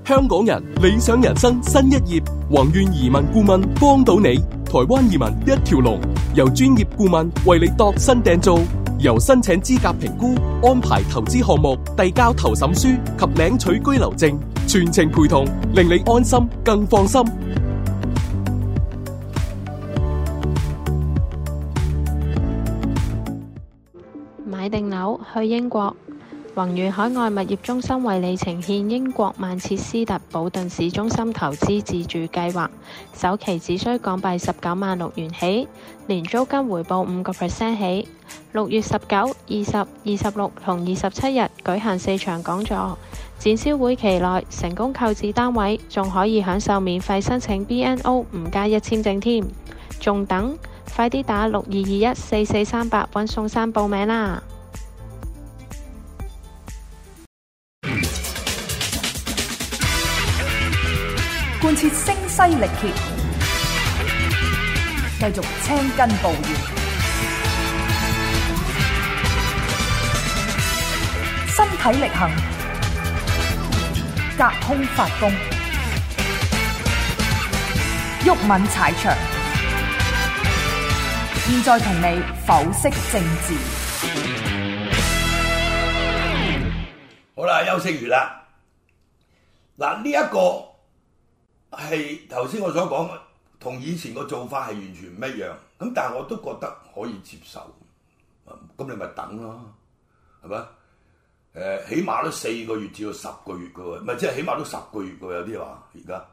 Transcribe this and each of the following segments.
香港人理想人生新一頁，宏願移民顧問幫到你，台灣移民一條龍，由專業顧問為你度身訂造，由申請資格評估、安排投資項目、遞交投審書及領取居留證，全程陪同，令你安心更放心。 買定樓去英國，宏遠海外物業中心為你呈現英國曼徹斯特保頓市中心投資自住計劃，首期只需港幣196000起，年租金回報5% 起。6月19、20、26同27日舉行4場講座，展銷會期內成功購置單位，仲可以享受免費申請 BNO 5+1簽證添，仲等？快啲打62214438搵宋生報名啦！ 貫徹聲嘶力竭，繼續青筋暴現，身體力行，隔空發功，毓民踩場。現在同你剖析政治。 好啦，休息完啦。嗱，呢一個係頭先我所講，同以前個做法係完全唔一樣。咁但係我都覺得可以接受。咁你咪等咯，係咪？起碼都4個月至到10個月嘅喎，唔係即係起碼都10個月嘅喎，有啲話而家。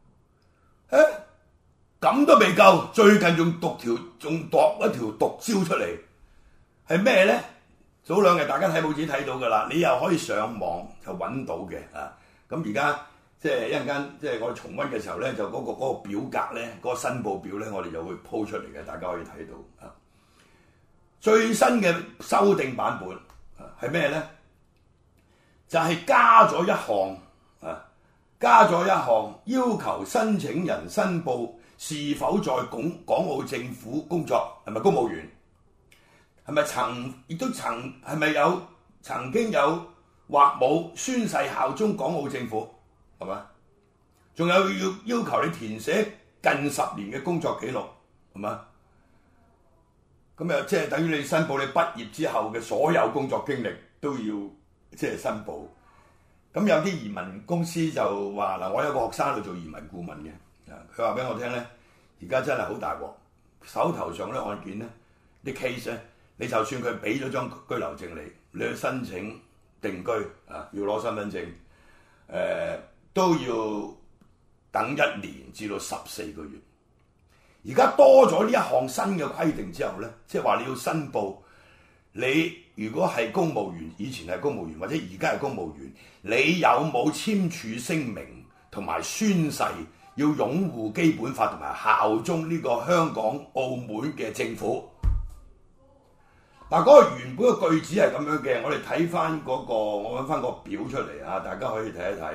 咁都未夠，最近仲度一條毒招出嚟，係咩咧？早2日大家睇報紙睇到㗎啦，你又可以上網就揾到嘅啊。咁而家即係一陣間，即係我哋重溫嘅時候咧，就嗰個表格咧，嗰個申報表咧，我哋就會鋪出嚟嘅，大家可以睇到啊。最新嘅修訂版本係咩咧？就係加咗一項啊，加咗一項要求申請人申報是否在港澳政府工作，係咪公務員？係咪係咪曾經有或冇宣誓效忠港澳政府？係咪？仲有要求你填寫近10年嘅工作記錄，係咪？咁又即係等於你申報你畢業之後嘅所有工作經歷都要即係申報。咁有啲移民公司就話嗱，我有個學生去做移民顧問嘅。佢話俾我聽咧，而家真係好大鑊，手頭上啲案件咧，啲 case 咧，你就算佢俾咗張居留證你去申請定居啊，要攞身份證，都要等1年至到14個月。而家多咗呢一項新嘅規定之後咧，即係話你要申報，你如果係公務員，以前係公務員或者而家係公務員，你有冇簽署聲明同埋宣誓？要擁護基本法同埋效忠呢個香港、澳門嘅政府。嗱，嗰個原本嘅句子係咁樣嘅，我哋睇翻嗰個，我揾翻個表出嚟啊，大家可以睇一睇。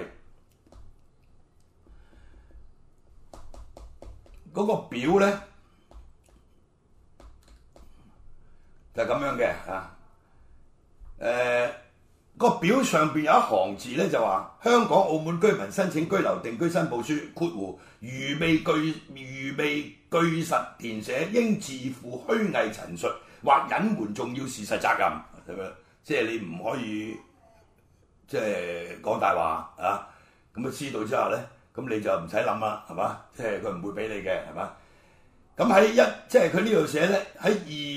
嗰個表咧就係咁樣嘅啊。個表上邊有一行字咧，就話香港、澳門居民申請居留定居申報書（括弧如未據實填寫，應自負虛偽陳述或隱瞞重要事實責任），係咪？即係你唔可以即係講大話啊！咁啊知道之後咧，咁你就唔使諗啦，係嘛？即係佢唔會俾你嘅，係嘛？咁即係佢呢度寫咧，喺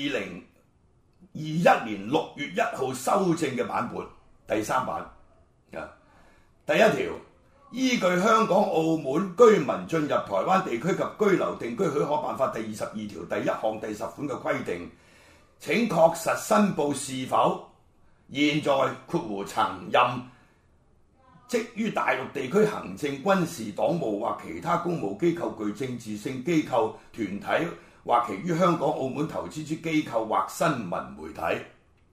2021年6月1號修正嘅版本。第3版啊，第一條，依據香港、澳門居民進入台灣地區及居留定居許可辦法第22條第1項第10款嘅規定，請確實申報是否現在（括弧曾任職於大陸地區行政、軍事、黨務或其他公務機構、具政治性機構、團體或其於香港、澳門投資之機構或新聞媒體）。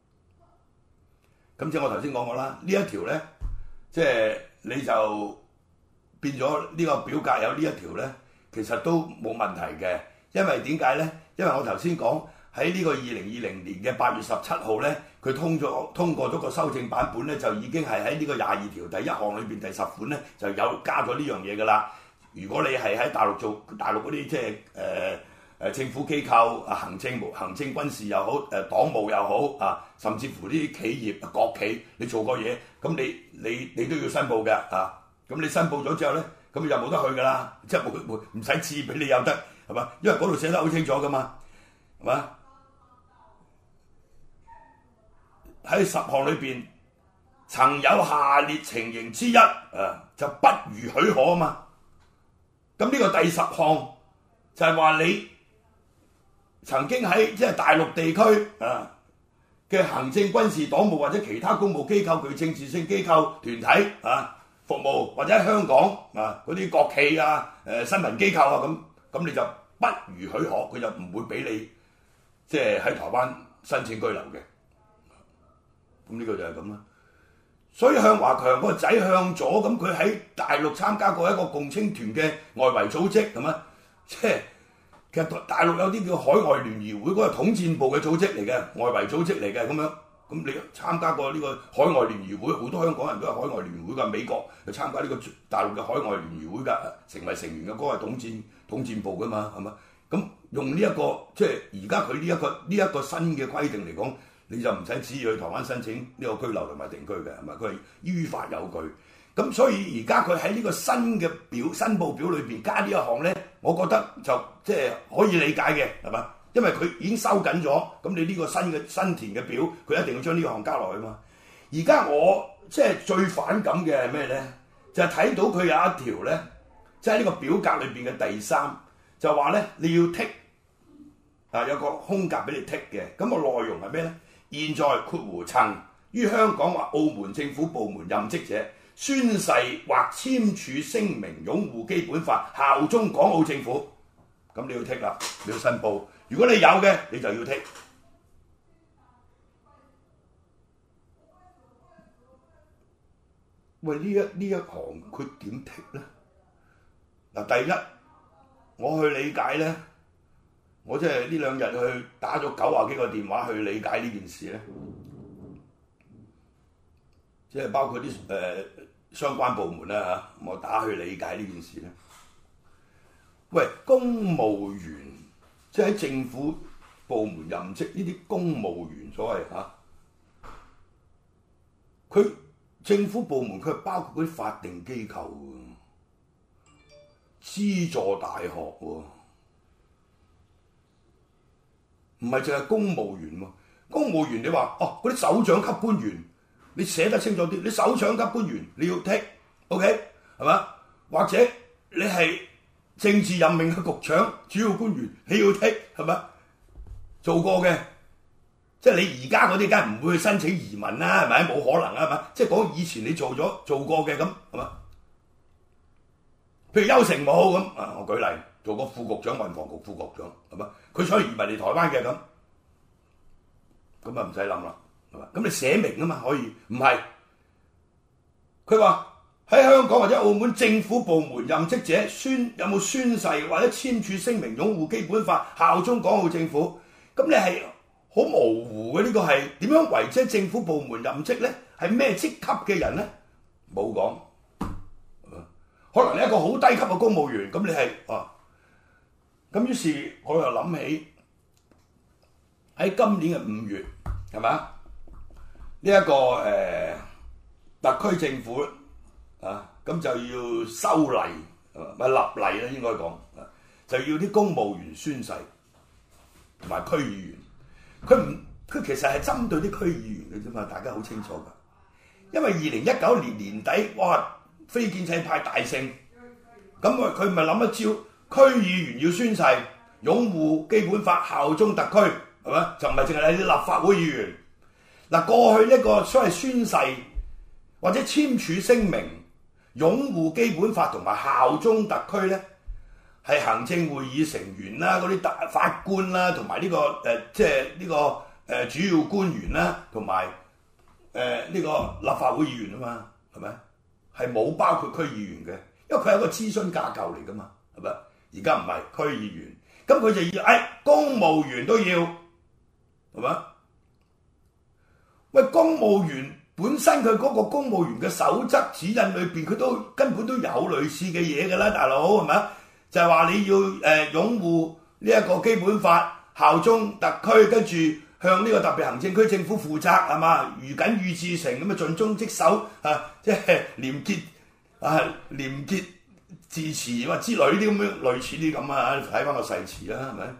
咁即係我頭先講過啦，呢一條咧，即係你就變咗呢個表格有呢一條咧，其實都冇問題嘅，因為點解咧？因為我頭先講喺呢個2020年嘅8月17號咧，佢通過咗個修正版本咧，就已經係喺呢個22條第1項裏邊第10款咧，就有加咗呢樣嘢㗎啦。如果你係喺大陸做大陸嗰啲即係政府機構啊、行政軍事又好、黨務又好啊，甚至乎啲企業國企，你做過嘢，咁你都要申報嘅啊。咁你申報咗之後咧，咁就冇得去㗎啦，即係唔使賜俾你有得係嘛？因為嗰度寫得好清楚㗎嘛，係嘛？喺10項裏邊，曾有下列情形之一，就不予許可啊嘛。咁呢個第10項就係話你曾經喺即係大陸地區嘅行政、軍事、黨務或者其他公務機構、具政治性機構、團體服務，或者喺香港嗰啲國企新聞機構咁你就不予許可，佢就唔會俾你即係喺台灣申請居留嘅。咁呢個就係咁啦。所以向華強個仔向佐，咁佢喺大陸參加過一個共青團嘅外圍組織，係嘛？即係其實大陸有啲叫海外聯誼會，嗰個統戰部嘅組織嚟嘅，外圍組織嚟嘅咁樣。咁你參加過呢個海外聯誼會，好多香港人都係海外聯誼會㗎。美國去參加呢個大陸嘅海外聯誼會㗎，成為成員嘅嗰個係統戰部㗎嘛，係嘛？咁用呢一個即係而家佢呢一個新嘅規定嚟講，你就唔使旨意去台灣申請呢個居留同埋定居嘅，係咪？佢係依法有據。咁所以而家佢喺呢個新嘅申報表裏邊加呢一項咧，我覺得就即係可以理解嘅，係嘛？因為佢已經收緊咗，咁你呢個新填嘅表，佢一定要將呢項加落去嘛。而家我即係最反感嘅係咩咧？就係睇到佢有一條咧，即係呢個表格裏邊嘅第3，就話咧你要剔有個空格俾你剔嘅。咁個內容係咩咧？現在曾於香港或澳門政府部門任職者宣誓或簽署聲明擁護基本法、效忠港澳政府，咁你要剔啦，你要申報。如果你有嘅，你就要剔。喂，呢一行佢點剔咧？嗱，第一，我去理解咧，我即係呢2日去打咗90幾個電話去理解呢件事咧，即係包括啲相關部門啦嚇，我打去理解呢件事咧。喂，公務員即係喺政府部門任職呢啲公務員所謂佢政府部門佢係包括嗰啲法定機構喎，資助大學喎。唔係淨係公務員喎，公務員你話嗰啲首長級官員，你寫得清楚啲，你首長級官員你要剔 ，OK 係嘛？或者你係政治任命嘅局長、主要官員，你要剔係嘛？做過嘅，即係你而家嗰啲梗係唔會去申請移民啦，係咪？冇可能啊，係嘛？即係講以前你做過嘅咁係嘛？譬如邱成武咁我舉例。做個副局長，運房局副局長係嘛？佢想移民嚟台灣嘅咁唔使諗啦，係嘛？咁你寫明啊嘛，可以唔係？佢話喺香港或者澳門政府部門任職者有冇宣誓或者簽署聲明擁護基本法、效忠港澳政府？咁你係好模糊嘅，呢個係點樣為之政府部門任職咧？係咩職級嘅人咧？冇講，可能你一個好低級嘅公務員，咁你係咁於是我又諗起喺今年嘅5月係咪啊？呢一個特區政府咁就要修例咪立例咧，應該講就要啲公務員宣誓同埋區議員。佢其實係針對啲區議員嘅啫嘛，大家好清楚㗎。因為2019年年底，哇，非建制派大勝，咁佢咪諗一招。區議員要宣誓擁護基本法、效忠特區，係咪？就唔係淨係你啲立法會議員。嗱，過去呢個所謂宣誓或者簽署聲明擁護基本法同埋效忠特區咧，係行政會議成員啦、嗰啲法官啦，同埋呢個即係呢個主要官員啦，同埋呢個立法會議員啊嘛，係咪？係冇包括區議員嘅，因為佢係一個諮詢架構嚟噶嘛，係咪？而家唔係區議員，咁佢就要公務員都要係咪？喂，公務員本身佢嗰個公務員嘅守則指引裏邊，佢都根本都有類似嘅嘢㗎啦，大佬係咪？就係話你要擁護呢一個基本法，效忠特區，跟住向呢個特別行政區政府負責係嘛？如謹予至誠咁啊，盡忠職守啊，即係廉潔自持或之類啲咁樣類似啲咁啊，睇翻個誓詞啦，係咪？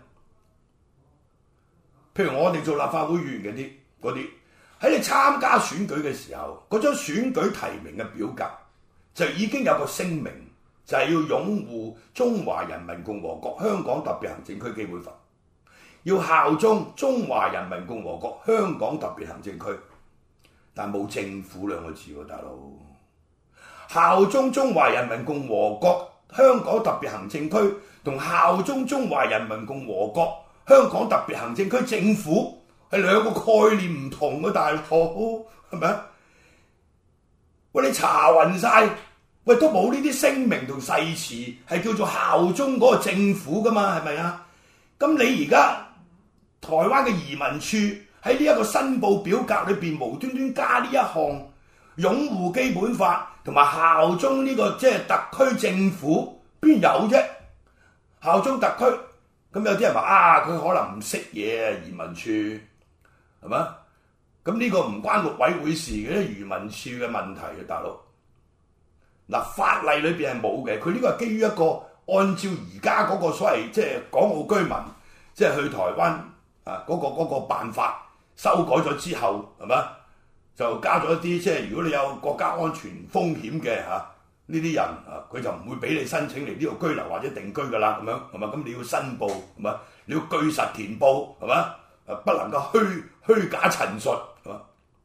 譬如我哋做立法會議員嗰啲喺你參加選舉嘅時候，嗰張選舉提名嘅表格就已經有個聲明，就係要擁護中華人民共和國香港特別行政區基本法，要效忠中華人民共和國香港特別行政區，但冇政府兩個字喎，大佬。效忠中華人民共和國香港特別行政區同效忠中華人民共和國香港特別行政區政府係兩個概念唔同嘅，大佬係咪啊？喂，你查勻晒，喂都冇呢啲聲明同誓詞係叫做效忠嗰個政府噶嘛，係咪啊？咁你而家台灣嘅移民處喺呢一個申報表格裏邊無端端加呢一項擁護基本法同埋效忠呢個即係特區政府，邊有啫？效忠特區，咁有啲人話啊，佢可能唔識嘢啊，移民處。係嘛？咁呢個唔關陸委會事嘅，漁民處嘅問題嘅，大佬。嗱，法例裏邊係冇嘅，佢呢個係基於一個按照而家嗰個所謂即係港澳居民即係去台灣啊嗰個辦法修改咗之後，係嘛？就加咗一啲即係如果你有國家安全風險嘅嚇呢啲人啊，佢就唔會俾你申請嚟呢度居留或者定居㗎啦，咁樣係嘛？咁你要申報係嘛？你要據實填報係嘛？不能夠虛假陳述，係嘛？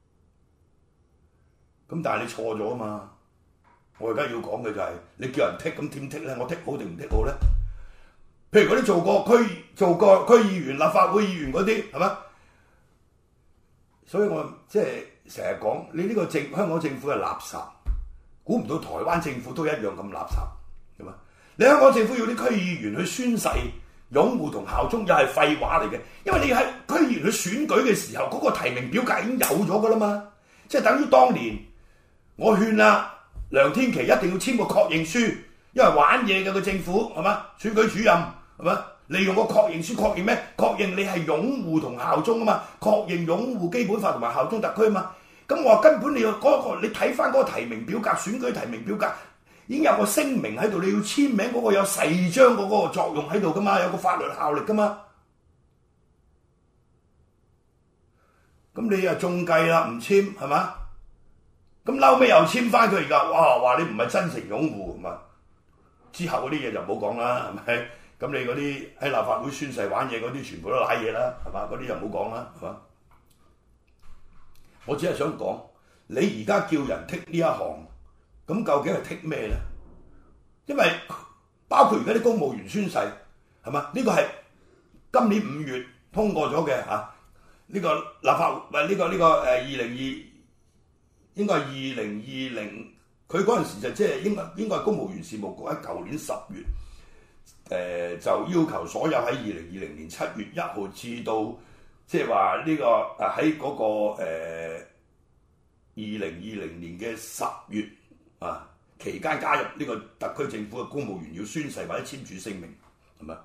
咁但係你錯咗啊嘛！我而家要講嘅就係、你叫人剔咁點剔咧？我剔好定唔剔好咧？譬如嗰啲做過區議員、立法會議員嗰啲，係嘛？所以我即係成日講，你呢個香港政府係垃圾，估唔到台灣政府都一樣咁垃圾，係嘛？你香港政府要啲區議員去宣誓擁護同效忠，又係廢話嚟嘅，因為你喺區議員去選舉嘅時候，嗰個提名表格已經有咗噶啦嘛，即係等於當年我勸啊梁天琦一定要簽個確認書，因為玩嘢嘅個政府係嘛，選舉主任係嘛，利用個確認書確認咩？確認你係擁護同效忠啊嘛，確認擁護基本法同埋效忠特區啊嘛，咁我話根本你要你睇翻嗰個提名表格，選舉提名表格。已經有個聲明喺度，你要簽名嗰個有誓章嗰個作用喺度噶嘛，有個法律效力噶嘛。咁你又中計啦，唔簽係嘛？咁嬲尾又簽翻佢而家，哇！話你唔係真誠擁護，咁啊之後嗰啲嘢就唔好講啦，係咪？咁你嗰啲喺立法會宣誓玩嘢嗰啲，全部都賴嘢啦，係嘛？嗰啲就唔好講啦，係嘛？我只係想講，你而家叫人剔呢一行。咁究竟係剔咩咧？因為包括而家啲公務員宣誓係嘛？呢個係今年5月通過咗嘅嚇，呢個立法呢個2020應該係2020，佢嗰陣時就即係應該係公務員事務局喺舊年10月就要求所有喺2020年7月1號至到即係話呢個喺嗰個2020年嘅10月。期間加入呢個特區政府嘅公務員要宣誓或者簽署聲明，係咪？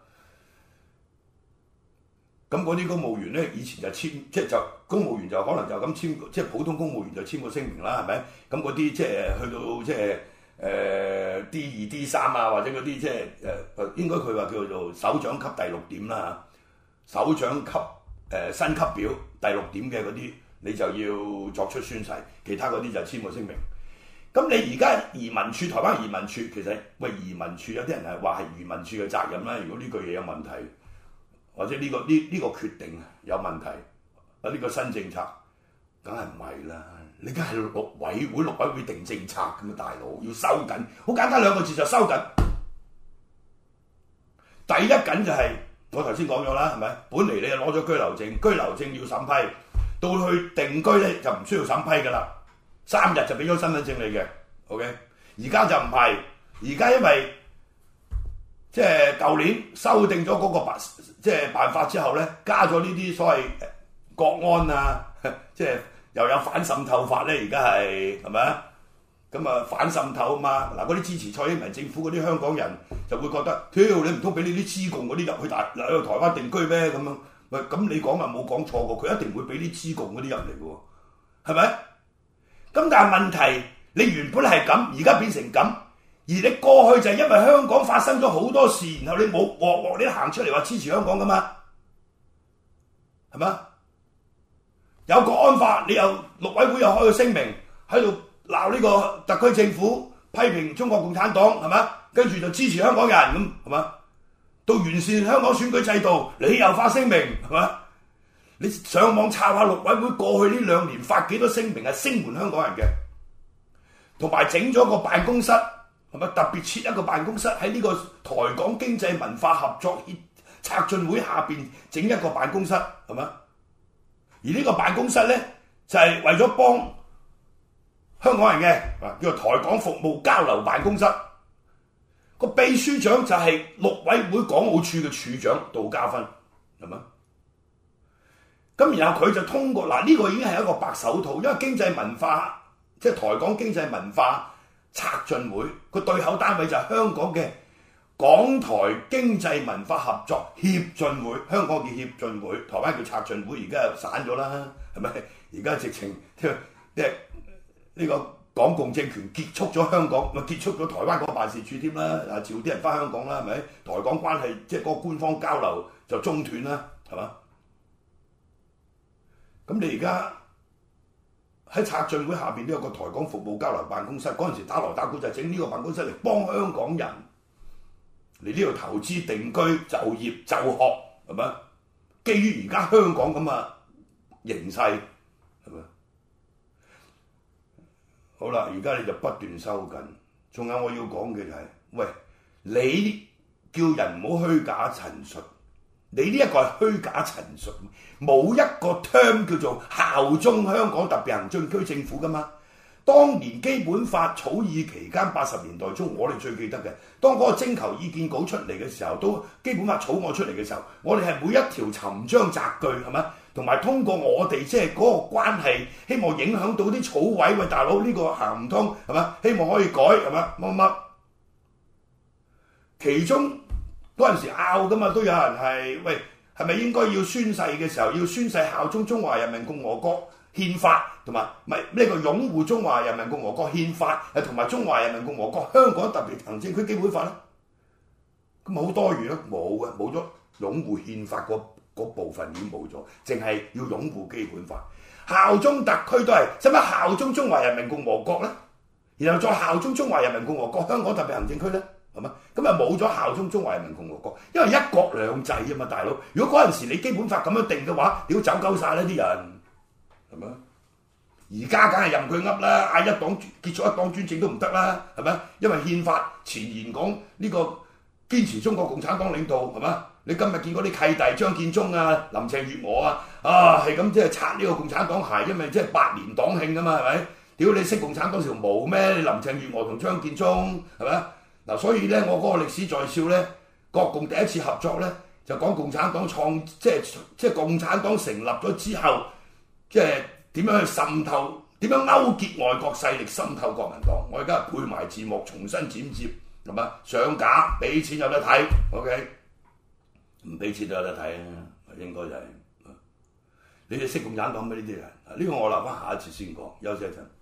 咁嗰啲公務員咧，以前就簽，即係就公務員就可能就咁簽，即係普通公務員就簽個聲明啦，係咪？咁嗰啲即係去到即係D2、D3啊，或者嗰啲即係應該佢話叫做首長級第6點啦嚇，首長級薪級表第6點嘅嗰啲，你就要作出宣誓，其他嗰啲就簽個聲明。咁你而家移民處，台灣移民處其實移民處有啲人係話係移民處嘅責任啦。如果呢句嘢有問題，或者呢個決定有問題，呢個新政策，梗係唔係啦？你梗係陸委會定政策咁啊，大佬要收緊，好簡單2個字就收緊。第一緊就係、我頭先講咗啦，係咪？本嚟你就攞咗居留證，居留證要審批，到去定居咧就唔需要審批㗎啦。3日就俾咗身份證你嘅 ，OK？ 而家就唔係，而家因為即係舊年修訂咗嗰個辦法之後咧，加咗呢啲所謂國安啊，即係又有反滲透法咧，而家係咪啊？咁啊反滲透啊嘛，嗱嗰啲支持蔡英文政府嗰啲香港人就會覺得，屌你唔通俾你啲資共嗰啲入去台灣定居咩咁樣？喂，咁你講啊冇講錯過，佢一定會俾啲資共嗰啲入嚟嘅喎，係咪？咁但係問題，你原本係咁，而家變成咁，而你過去就係因為香港發生咗好多事，然後你冇鑊你行出嚟話支持香港噶嘛，係咪？有國安法，你又陸委會又開個聲明喺度鬧呢個特區政府，批評中國共產黨，係咪？跟住就支持香港人咁，係咪？到完善香港選舉制度，你又發聲明，係咪？你上網查下陸委會過去呢2年發幾多聲明係聲援香港人嘅，同埋整咗個辦公室，係咪？特別設一個辦公室喺呢個台港經濟文化合作策進會下邊整一個辦公室，係咪？而呢個辦公室咧就係為咗幫香港人嘅，叫做台港服務交流辦公室。個秘書長就係陸委會港澳處嘅處長杜嘉芬，係咪？咁然後佢就通過呢個已經係一個白手套，因為經濟文化即係台港經濟文化策進會個對口單位就係香港嘅港台經濟文化合作協進會，香港叫協進會，台灣叫策進會，而家又散咗啦，係咪？而家直情即係呢個港共政權結束咗香港，咪結束咗台灣嗰個辦事處添啦，啊召啲人翻香港啦，係咪？台港關係即係嗰個官方交流就中斷啦，係嘛？咁你而家喺策進會下邊都有個台港服務交流辦公室，嗰陣時打鑼打鼓就整呢個辦公室嚟幫香港人嚟呢度投資定居、就業、就學，係咪？基於而家香港咁嘅形勢，係咪？好啦，而家你就不斷收緊，仲有我要講嘅就係，喂，你叫人唔好虛假陳述，你呢一個係虛假陳述，冇一個 term 叫做效忠香港特別行政區政府噶嘛。當年基本法草擬期間80年代中，我哋最記得嘅，當嗰個徵求意見稿出嚟嘅時候，都基本法草案出嚟嘅時候，我哋係每一條尋章摘句，係咪？同埋通過我哋即係嗰個關係，希望影響到啲草委，喂大佬呢個行唔通，係咪？希望可以改，係咪？乜乜？其中嗰陣時拗噶嘛，都有人係喂，係咪應該要宣誓嘅時候要宣誓效忠中華人民共和國憲法，同埋咪呢個擁護中華人民共和國憲法，同埋中華人民共和國香港特別行政區基本法咧？咁好多餘咯，冇嘅，冇咗擁護憲法嗰部分已經冇咗，淨係要擁護基本法，效忠特區都係，使乜效忠中華人民共和國咧？然後再效忠中華人民共和國香港特別行政區咧，係嘛？咁啊冇咗效忠中華人民共和國，因為一國兩制啊嘛，大佬。如果嗰陣時你基本法咁樣定嘅話，屌走鳩晒啦啲人，係咪？而家梗係任佢噏啦，嗌一黨結束一黨專政都唔得啦，係咪？因為憲法前言講呢個堅持中國共產黨領導，係嘛？你今日見嗰啲契弟張建宗啊、林鄭月娥啊，係咁即係擦呢個共產黨鞋，因為即係百年黨慶啊嘛，係咪？屌你識共產黨條毛咩？你林鄭月娥同張建宗係咪？嗱，所以咧，我嗰個歷史在笑咧，國共第一次合作咧，就講共產黨即係共產黨成立咗之後，即係點樣去滲透，點樣勾結外國勢力滲透國民黨。我而家配埋字幕，重新剪接，係嘛？上架俾錢有得睇 ，OK。唔俾錢都有得睇啊！應該就係、你哋識共產黨咩？呢啲人？呢個我留翻下一次先講，休息一陣。